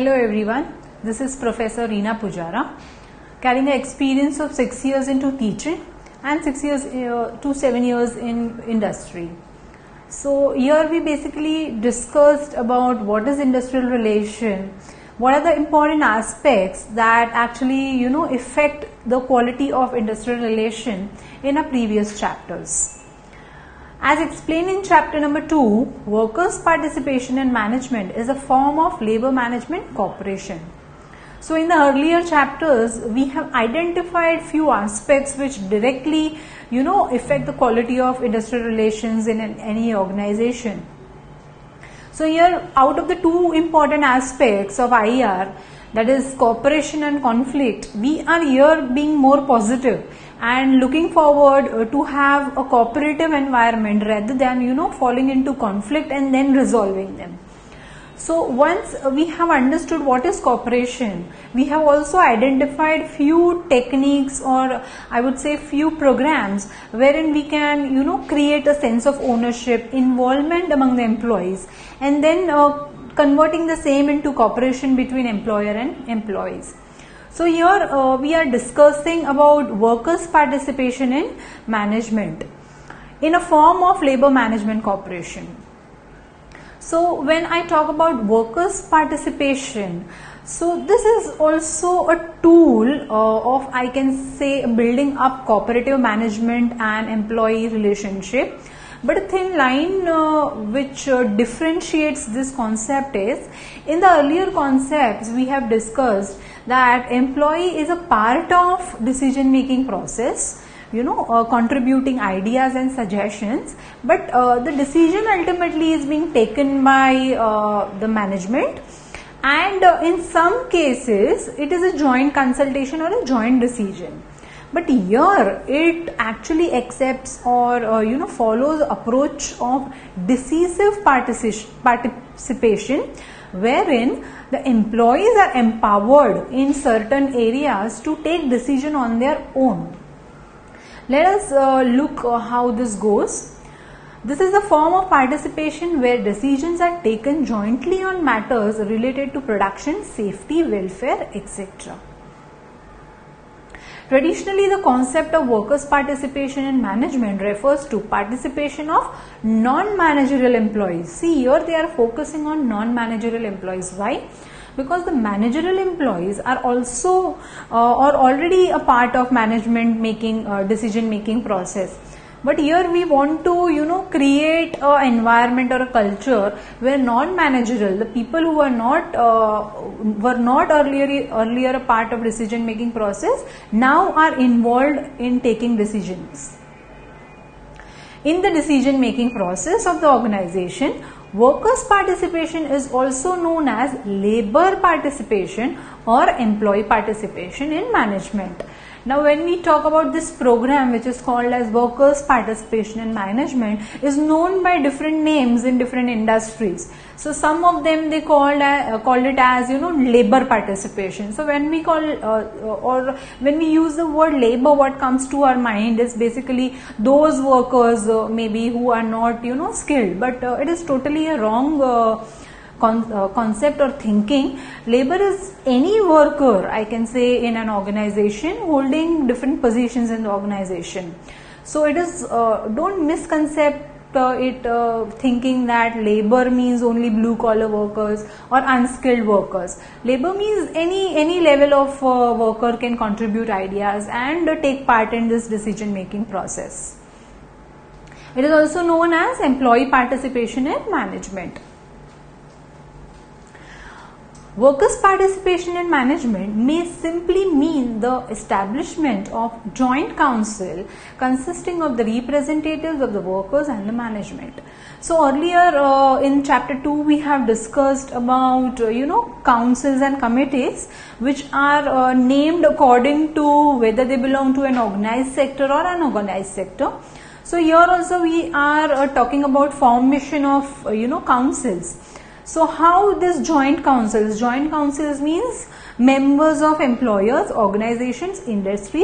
Hello everyone, this is Professor Reena Pujara, carrying an experience of 6 years into teaching and 6 years to 7 years in industry. So here we basically discussed about what is industrial relation, what are the important aspects that actually affect the quality of industrial relation in our previous chapters. As explained in chapter number 2, workers' participation in management is a form of labor management cooperation. So in the earlier chapters, we have identified few aspects which directly, affect the quality of industrial relations in any organization. So here, out of the two important aspects of IR, that is cooperation and conflict, we are here being more positive and looking forward to have a cooperative environment rather than falling into conflict and then resolving them. So once we have understood what is cooperation, we have also identified few techniques, or I would say few programs wherein we can create a sense of ownership, involvement among the employees, and then converting the same into cooperation between employer and employees. So here we are discussing about workers' participation in management in a form of labor management cooperation. So when I talk about workers' participation, so this is also a tool of, I can say, building up cooperative management and employee relationship. But a thin line which differentiates this concept is, in the earlier concepts we have discussed that employee is a part of decision making process, contributing ideas and suggestions, but the decision ultimately is being taken by the management, and in some cases it is a joint consultation or a joint decision. But here it actually accepts or follows approach of decisive participation, wherein the employees are empowered in certain areas to take decision on their own. Let us look how this goes. This is a form of participation where decisions are taken jointly on matters related to production, safety, welfare, etc. Traditionally, the concept of workers' participation in management refers to participation of non-managerial employees. See, here they are focusing on non-managerial employees. Why? Because the managerial employees are also or already a part of management making decision making process. But here we want to create an environment or a culture where non-managerial, the people who are not were not earlier a part of decision making process, now are involved in taking decisions. In the decision making process of the organization, workers' participation is also known as labor participation or employee participation in management. Now when we talk about this program, which is called as workers' participation in management, is known by different names in different industries. So some of them they called it as labor participation. So when we call or when we use the word labor, what comes to our mind is basically those workers maybe who are not skilled, but it is totally a wrong concept or thinking. Labor is any worker, I can say, in an organization holding different positions in the organization. So it is don't misconcept thinking that labor means only blue collar workers or unskilled workers. Labor means any level of worker can contribute ideas and take part in this decision making process. It is also known as employee participation in management. Workers' participation in management may simply mean the establishment of joint council consisting of the representatives of the workers and the management. So earlier in chapter 2 we have discussed about councils and committees which are named according to whether they belong to an organized sector or unorganized sector. So here also we are talking about formation of councils. So how this joint councils means members of employers, organizations, industries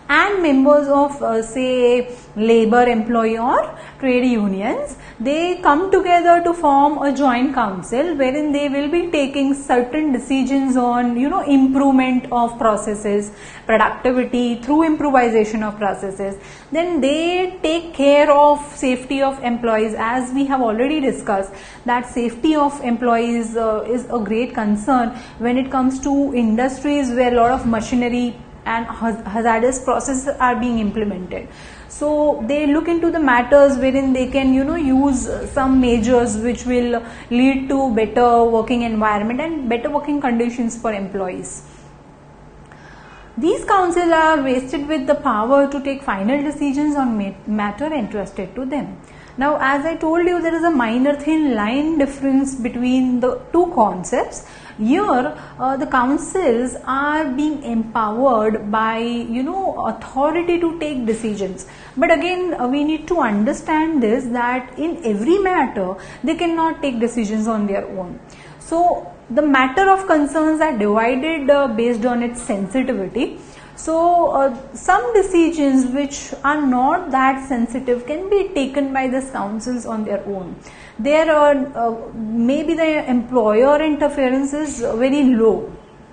and members of say labor, employee or trade unions, they come together to form a joint council wherein they will be taking certain decisions on improvement of processes, productivity through improvisation of processes. Then they take care of safety of employees, as we have already discussed that safety of employees is a great concern when it comes to industries where a lot of machinery and hazardous processes are being implemented. So they look into the matters wherein they can use some measures which will lead to better working environment and better working conditions for employees. These councils are vested with the power to take final decisions on matter entrusted to them. Now, as I told you, there is a minor thin line difference between the two concepts. Here, the councils are being empowered by authority to take decisions. But again, we need to understand this, that in every matter they cannot take decisions on their own. So the matter of concerns are divided based on its sensitivity. So some decisions which are not that sensitive can be taken by these councils on their own. There are maybe the employer interference is very low.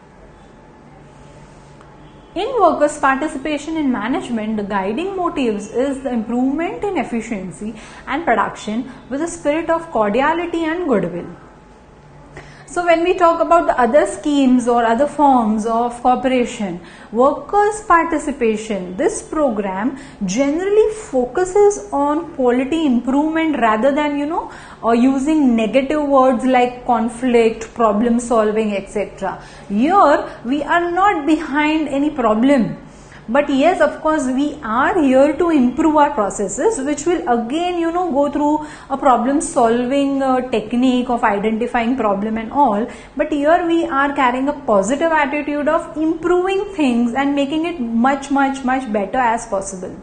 In workers' participation in management, the guiding motives is the improvement in efficiency and production with a spirit of cordiality and goodwill. So when we talk about the other schemes or other forms of cooperation, workers' participation, this program generally focuses on quality improvement rather than using negative words like conflict, problem solving, etc. Here we are not behind any problem. But yes, of course, we are here to improve our processes, which will again, go through a problem solving technique of identifying problem and all. But here we are carrying a positive attitude of improving things and making it much better as possible.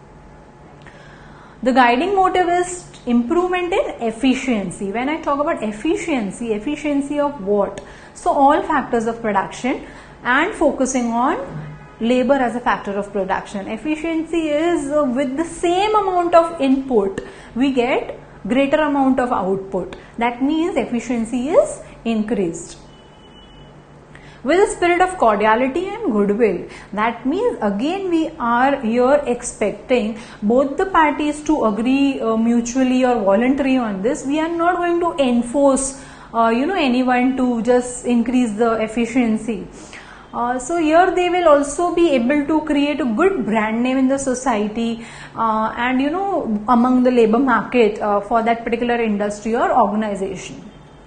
The guiding motive is improvement in efficiency. When I talk about efficiency, efficiency of what? So all factors of production and focusing on labor as a factor of production. Efficiency is with the same amount of input, we get greater amount of output. That means efficiency is increased. With a spirit of cordiality and goodwill, that means again we are here expecting both the parties to agree mutually or voluntarily on this. We are not going to enforce anyone to just increase the efficiency. So here they will also be able to create a good brand name in the society and among the labor market for that particular industry or organization.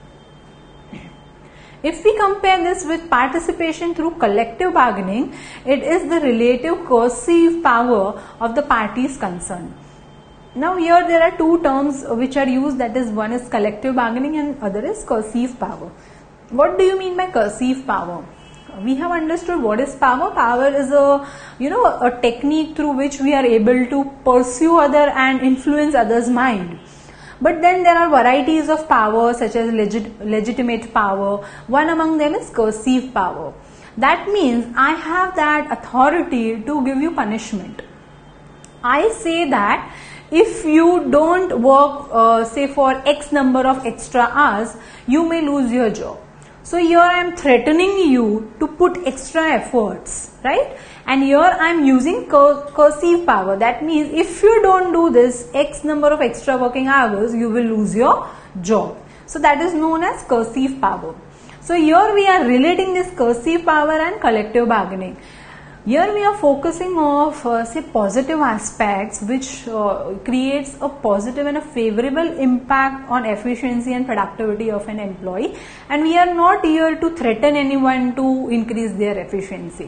If we compare this with participation through collective bargaining, it is the relative coercive power of the parties concerned. Now here there are two terms which are used, that is, one is collective bargaining and other is coercive power. What do you mean by coercive power? We have understood what is power. Power is a technique through which we are able to pursue other and influence others' mind. But then there are varieties of power such as legitimate power. One among them is coercive power. That means I have that authority to give you punishment. I say that if you don't work say for X number of extra hours, you may lose your job. So here I am threatening you to put extra efforts, right? And here I am using coercive power. That means if you don't do this X number of extra working hours, you will lose your job. So that is known as coercive power. So here we are relating this coercive power and collective bargaining. Here we are focusing on say positive aspects which creates a positive and a favorable impact on efficiency and productivity of an employee, and we are not here to threaten anyone to increase their efficiency.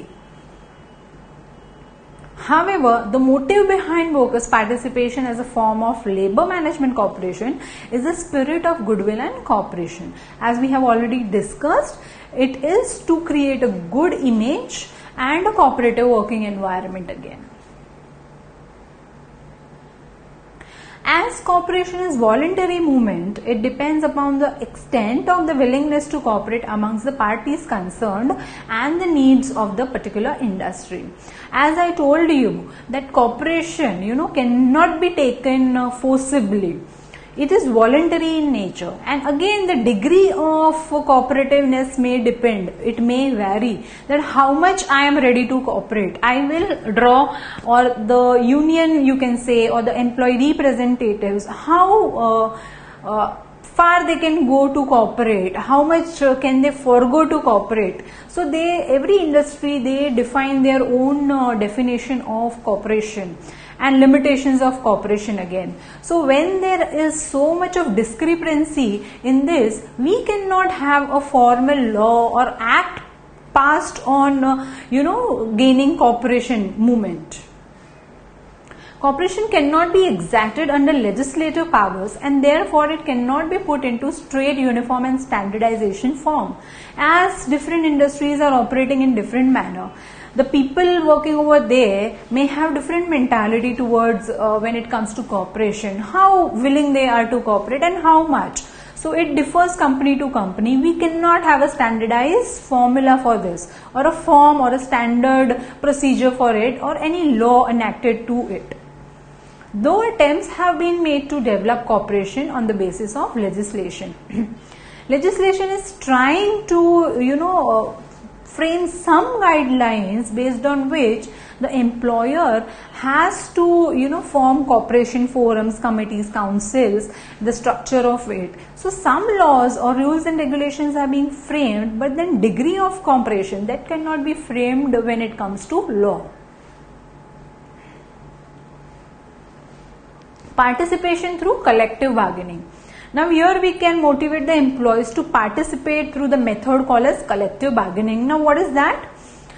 However, the motive behind workers' participation as a form of labor management cooperation is the spirit of goodwill and cooperation. As we have already discussed, it is to create a good image and a cooperative working environment again. As cooperation is voluntary movement, it depends upon the extent of the willingness to cooperate amongst the parties concerned and the needs of the particular industry. As I told you that cooperation, cannot be taken forcibly. It is voluntary in nature, and again the degree of cooperativeness may depend, it may vary, that how much I am ready to cooperate. I will draw, or the union you can say, or the employee representatives, how far they can go to cooperate, how much can they forego to cooperate. So every industry, they define their own definition of cooperation and limitations of cooperation again. So when there is so much of discrepancy in this, we cannot have a formal law or act passed on gaining cooperation movement. Cooperation cannot be exacted under legislative powers, and therefore it cannot be put into straight, uniform and standardization form, as different industries are operating in different manner. The people working over there may have different mentality towards when it comes to cooperation, how willing they are to cooperate and how much. So it differs company to company. We cannot have a standardized formula for this, or a form or a standard procedure for it, or any law enacted to it. Though attempts have been made to develop cooperation on the basis of legislation. Legislation is trying to frame some guidelines based on which the employer has to form cooperation forums, committees, councils, the structure of it. So some laws or rules and regulations are being framed, but then degree of cooperation, that cannot be framed when it comes to law. Participation through collective bargaining. Now here we can motivate the employees to participate through the method called as collective bargaining. Now what is that?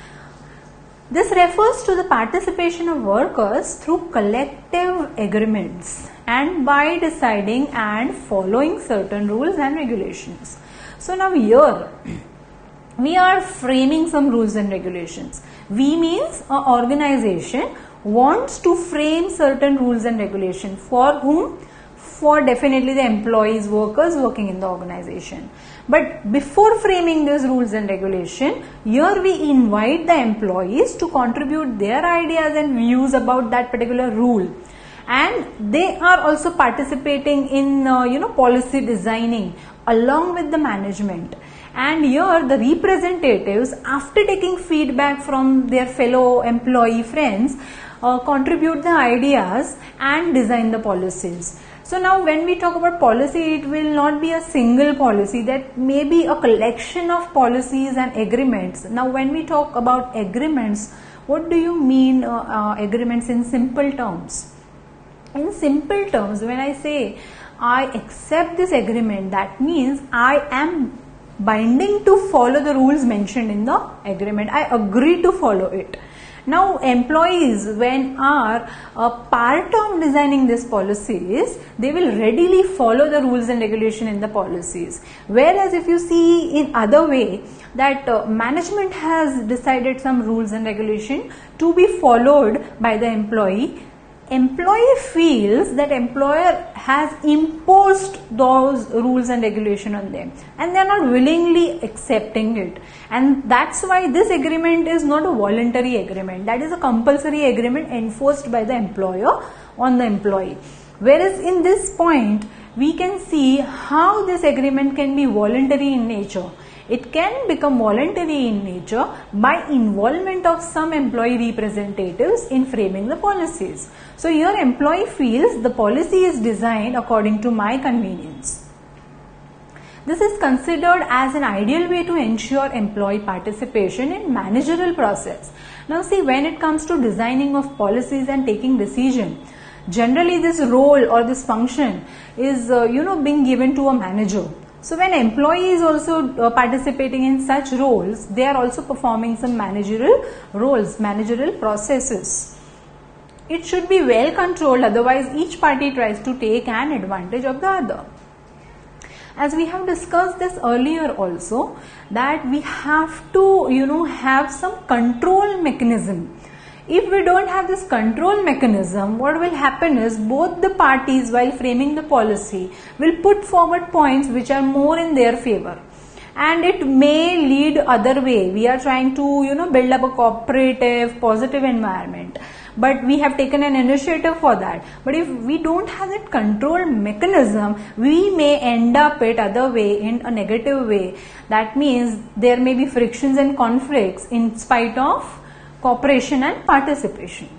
This refers to the participation of workers through collective agreements and by deciding and following certain rules and regulations. So now here we are framing some rules and regulations. We means an organization wants to frame certain rules and regulations. For whom? For definitely the employees, workers working in the organization. But before framing these rules and regulation, here we invite the employees to contribute their ideas and views about that particular rule. And they are also participating in policy designing along with the management. And here the representatives, after taking feedback from their fellow employee friends, contribute the ideas and design the policies. So now when we talk about policy, it will not be a single policy, that may be a collection of policies and agreements. Now when we talk about agreements, what do you mean agreements in simple terms? In simple terms, when I say I accept this agreement, that means I am binding to follow the rules mentioned in the agreement. I agree to follow it. Now employees, when are a part of designing these policies, they will readily follow the rules and regulation in the policies. Whereas if you see in other way, that management has decided some rules and regulation to be followed by the employee feels that employer has imposed those rules and regulation on them, and they are not willingly accepting it. And that's why this agreement is not a voluntary agreement. That is a compulsory agreement enforced by the employer on the employee. Whereas in this point, we can see how this agreement can be voluntary in nature. It can become voluntary in nature by involvement of some employee representatives in framing the policies. So your employee feels the policy is designed according to my convenience. This is considered as an ideal way to ensure employee participation in managerial process. Now see, when it comes to designing of policies and taking decision, generally this role or this function is being given to a manager. So when employee is also participating in such roles, they are also performing some managerial roles, managerial processes. It should be well controlled, otherwise each party tries to take an advantage of the other. As we have discussed this earlier also, that we have to have some control mechanism If we don't have this control mechanism, what will happen is both the parties, while framing the policy, will put forward points which are more in their favor. And it may lead other way. We are trying to, build up a cooperative, positive environment. But we have taken an initiative for that. But if we don't have that control mechanism, we may end up it other way, in a negative way. That means there may be frictions and conflicts in spite of cooperation and participation.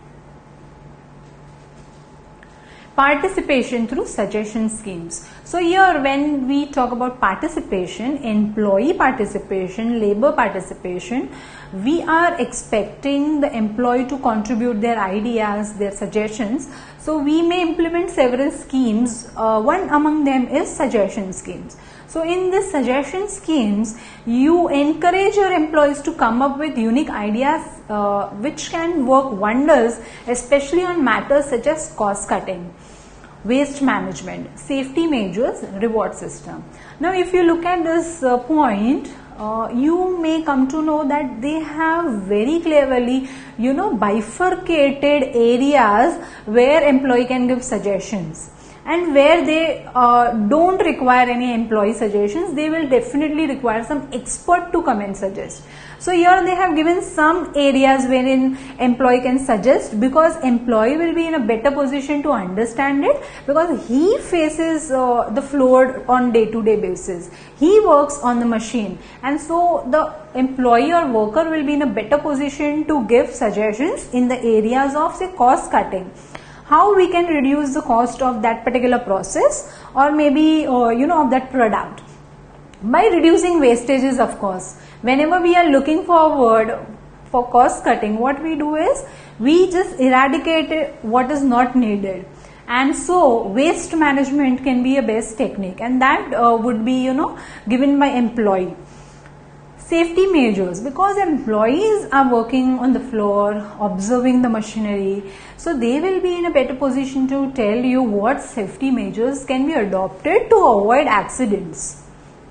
Participation through suggestion schemes. So here when we talk about participation, employee participation, labor participation, we are expecting the employee to contribute their ideas, their suggestions. So we may implement several schemes. One among them is suggestion schemes. So in these suggestion schemes, you encourage your employees to come up with unique ideas which can work wonders, especially on matters such as cost cutting, waste management, safety measures, reward system. Now if you look at this point, you may come to know that they have very cleverly, bifurcated areas where employee can give suggestions. And where they don't require any employee suggestions, they will definitely require some expert to come and suggest. So here they have given some areas wherein employee can suggest, because employee will be in a better position to understand it, because he faces the floor on day-to-day basis. He works on the machine, and so the employee or worker will be in a better position to give suggestions in the areas of, say, cost cutting. How we can reduce the cost of that particular process, or maybe of that product, by reducing wastages. Of course, whenever we are looking forward for cost cutting, what we do is we just eradicate what is not needed, and so waste management can be a best technique, and that would be given by employee. Safety measures, because employees are working on the floor, observing the machinery, so they will be in a better position to tell you what safety measures can be adopted to avoid accidents.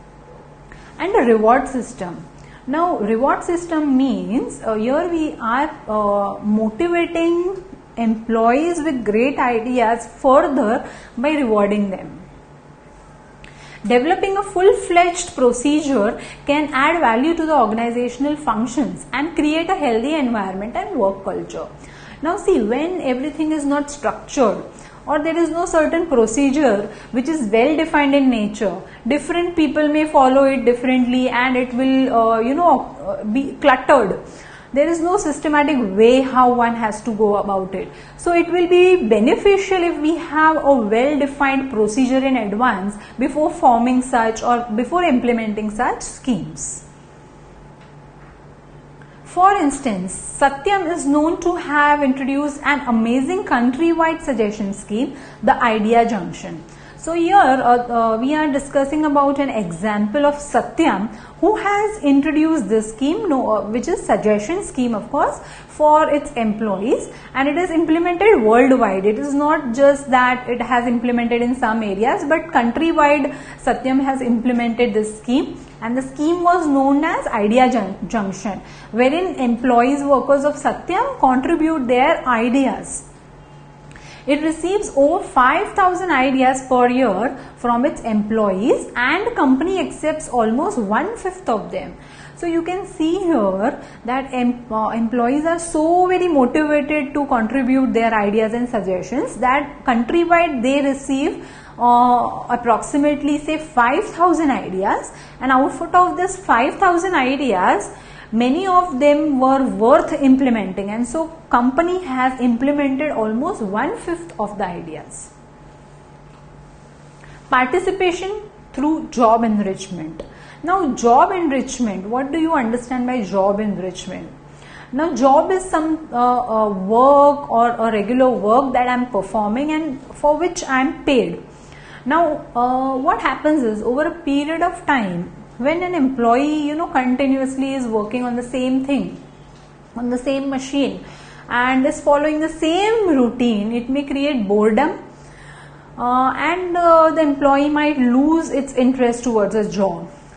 And a reward system. Now reward system means here we are motivating employees with great ideas further by rewarding them. Developing a full-fledged procedure can add value to the organizational functions and create a healthy environment and work culture. Now see, when everything is not structured, or there is no certain procedure which is well defined in nature, different people may follow it differently, and it will be cluttered. There is no systematic way how one has to go about it. So it will be beneficial if we have a well-defined procedure in advance before forming such or before implementing such schemes. For instance, Satyam is known to have introduced an amazing countrywide suggestion scheme, the Idea Junction. So here we are discussing about an example of Satyam, who has introduced this scheme, which is suggestion scheme, of course, for its employees, and it is implemented worldwide. It is not just that it has implemented in some areas, but countrywide Satyam has implemented this scheme, and the scheme was known as Idea Junction, wherein employees, workers of Satyam contribute their ideas. It receives over 5,000 ideas per year from its employees, and company accepts almost 1/5 of them. So you can see here that employees are so very motivated to contribute their ideas and suggestions that countrywide they receive approximately, say, 5,000 ideas, and output of this 5,000 ideas, many of them were worth implementing, and so company has implemented almost 1/5 of the ideas. Participation through job enrichment. Now job enrichment, what do you understand by job enrichment? Now job is some work or a regular work that I am performing and for which I am paid. Now what happens is, over a period of time, when an employee continuously is working on the same thing, on the same machine, and is following the same routine, it may create boredom, and the employee might lose its interest towards a job.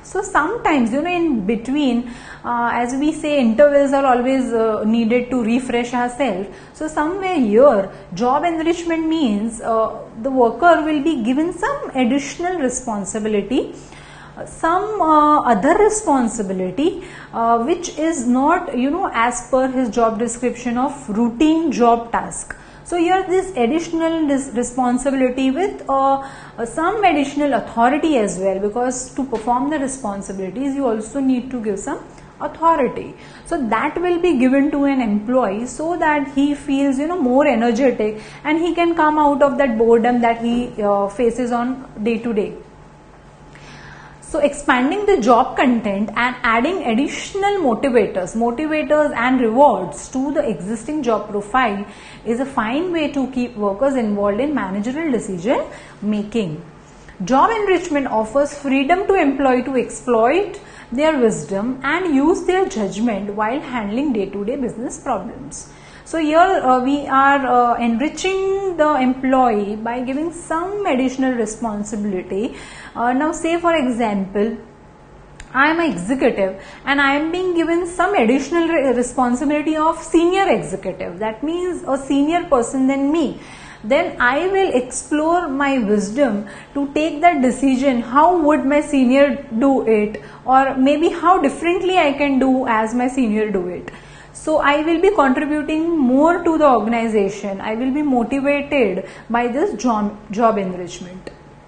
So sometimes, in between, as we say, intervals are always needed to refresh ourselves. So somewhere here, job enrichment means the worker will be given some additional responsibility, some other responsibility which is not, as per his job description of routine job task. So here this additional responsibility with some additional authority as well, because to perform the responsibilities you also need to give some authority. So that will be given to an employee so that he feels more energetic and he can come out of that boredom that he faces on day to day. So expanding the job content and adding additional motivators and rewards to the existing job profile is a fine way to keep workers involved in managerial decision making. Job enrichment offers freedom to employee to exploit their wisdom and use their judgment while handling day-to-day business problems. So here we are enriching the employee by giving some additional responsibility. Now say for example, I am an executive and I am being given some additional responsibility of senior executive. That means a senior person than me. Then I will explore my wisdom to take that decision, how would my senior do it, or maybe how differently I can do as my senior do it. So I will be contributing more to the organization. I will be motivated by this job enrichment.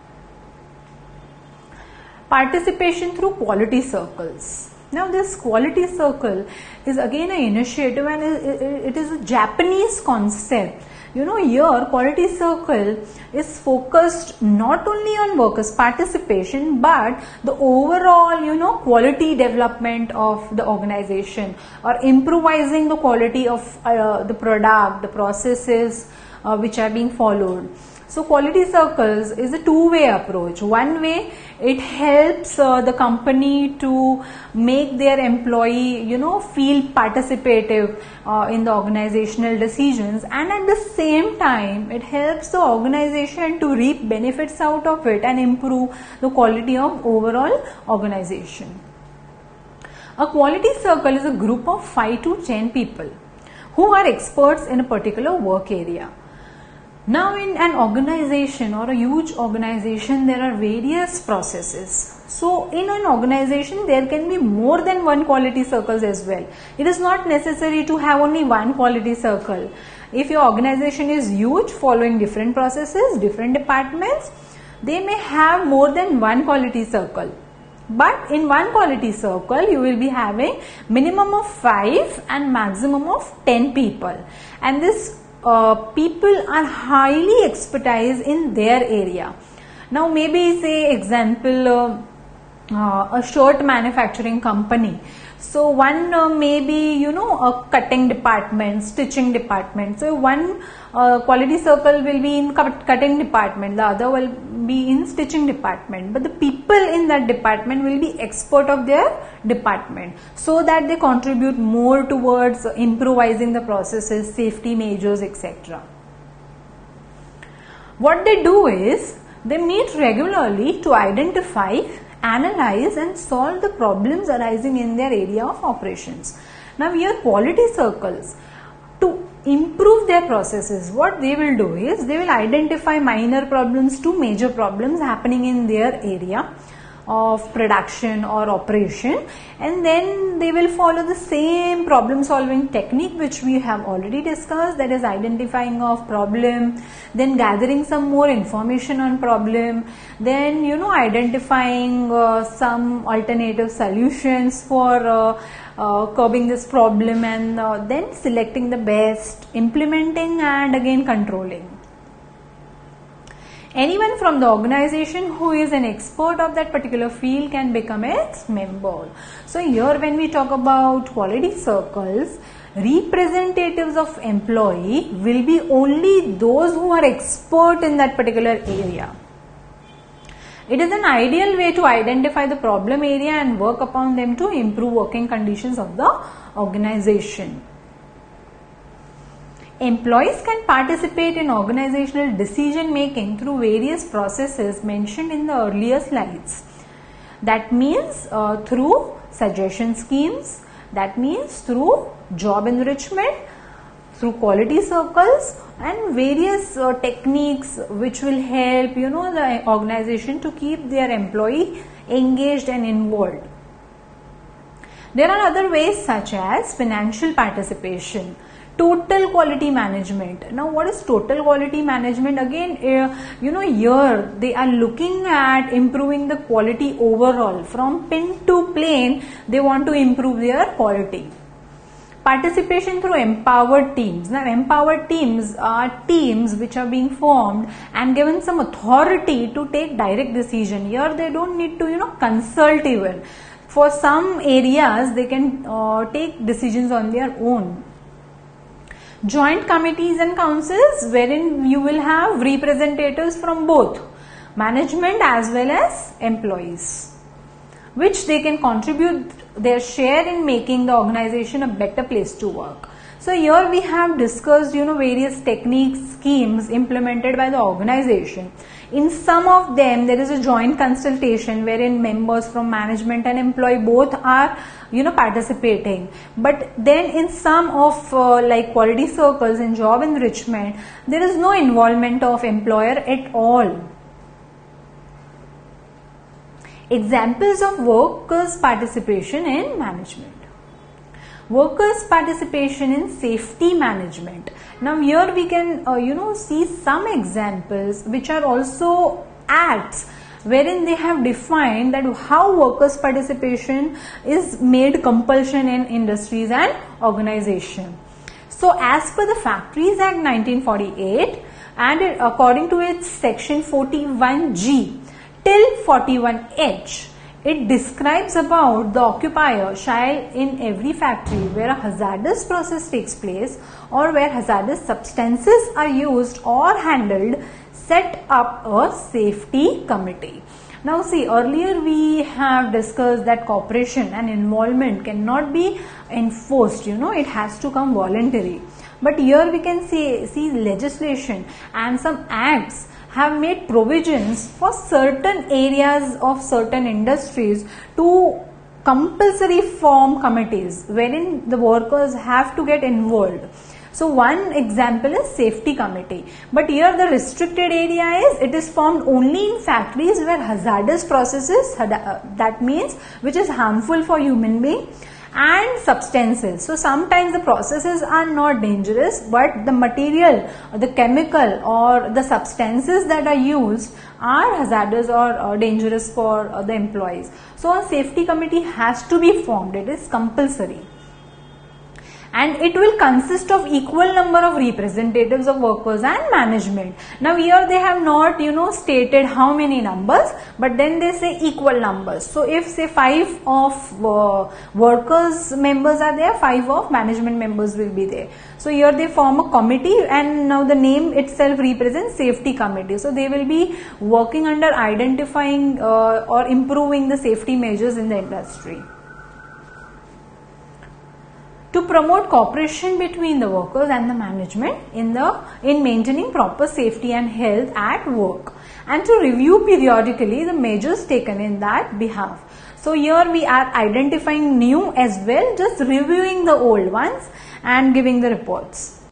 Participation through quality circles. Now this quality circle is again an initiative and it is a Japanese concept. Here quality circle is focused not only on workers' participation but the overall quality development of the organization, or improvising the quality of the product, the processes which are being followed. So quality circles is a two-way approach. One way, it helps the company to make their employee feel participative in the organizational decisions, and at the same time it helps the organization to reap benefits out of it and improve the quality of overall organization. A quality circle is a group of 5 to 10 people who are experts in a particular work area. Now in an organization or a huge organization, there are various processes. So in an organization there can be more than one quality circles as well. It is not necessary to have only one quality circle. If your organization is huge, following different processes, different departments, they may have more than one quality circle. But in one quality circle you will be having minimum of 5 and maximum of 10 people, and this people are highly expertise in their area. Now maybe say example a shirt manufacturing company. So one maybe a cutting department, stitching department. So one quality circle will be in cutting department, the other will be in stitching department, but the people in that department will be expert of their department, so that they contribute more towards improvising the processes, safety measures, etc. What they do is they meet regularly to identify, analyze and solve the problems arising in their area of operations. Now here quality circles, to improve their processes, what they will do is they will identify minor problems to major problems happening in their area of production or operation, and then they will follow the same problem solving technique which we have already discussed, that is identifying of problem, then gathering some more information on problem, then identifying some alternative solutions for curbing this problem, and then selecting the best, implementing and again controlling. Anyone from the organization who is an expert of that particular field can become its member. So here when we talk about quality circles, representatives of employee will be only those who are expert in that particular area. It is an ideal way to identify the problem area and work upon them to improve working conditions of the organization. Employees can participate in organizational decision making through various processes mentioned in the earlier slides. That means through suggestion schemes, that means through job enrichment, through quality circles and various techniques which will help the organization to keep their employee engaged and involved. There are other ways such as financial participation, total quality management. Now what is total quality management? Again, here they are looking at improving the quality overall. From pin to plane, they want to improve their quality. Participation through empowered teams. Now empowered teams are teams which are being formed and given some authority to take direct decision. Here they don't need to consult even. For some areas they can take decisions on their own. Joint committees and councils, wherein you will have representatives from both management as well as employees, which they can contribute their share in making the organization a better place to work. So here we have discussed various techniques, schemes implemented by the organization. In some of them there is a joint consultation wherein members from management and employee both are participating. But then in some of like quality circles and job enrichment, there is no involvement of employer at all. Examples of workers' participation in management. Workers' participation in safety management. Now here we can see some examples which are also acts wherein they have defined that how workers' participation is made compulsion in industries and organization. So as per the Factories Act 1948 and according to its section 41G till 41H, it describes about the occupier shall in every factory where a hazardous process takes place or where hazardous substances are used or handled set up a safety committee. Now see, earlier we have discussed that cooperation and involvement cannot be enforced, it has to come voluntary. But here we can see legislation and some acts have made provisions for certain areas of certain industries to compulsory form committees wherein the workers have to get involved. So one example is safety committee. But here the restricted area is it is formed only in factories where hazardous processes, that means which is harmful for human being, and substances. So sometimes the processes are not dangerous, but the material, the chemical or the substances that are used are hazardous or dangerous for the employees. So a safety committee has to be formed. It is compulsory. And it will consist of equal number of representatives of workers and management. Now here they have not stated how many numbers, but then they say equal numbers. So if say 5 of workers members are there, 5 of management members will be there. So here they form a committee and now the name itself represents safety committee. So they will be working under identifying or improving the safety measures in the industry. To promote cooperation between the workers and the management in maintaining proper safety and health at work, and to review periodically the measures taken in that behalf. So here we are identifying new as well, just reviewing the old ones and giving the reports.